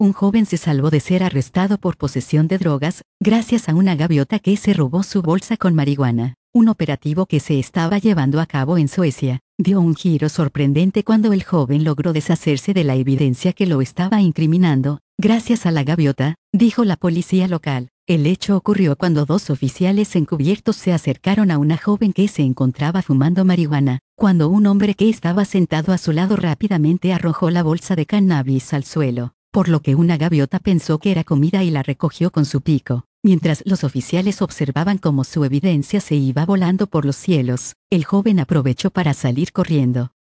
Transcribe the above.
un joven se salvó de ser arrestado por posesión de drogas, gracias a una gaviota que se robó su bolsa con marihuana. Un operativo que se estaba llevando a cabo en Suecia dio un giro sorprendente cuando el joven logró deshacerse de la evidencia que lo estaba incriminando, gracias a la gaviota, dijo la policía local. El hecho ocurrió cuando dos oficiales encubiertos se acercaron a una joven que se encontraba fumando marihuana, cuando un hombre que estaba sentado a su lado rápidamente arrojó la bolsa de cannabis al suelo, por lo que una gaviota pensó que era comida y la recogió con su pico. Mientras los oficiales observaban cómo su evidencia se iba volando por los cielos, el joven aprovechó para salir corriendo.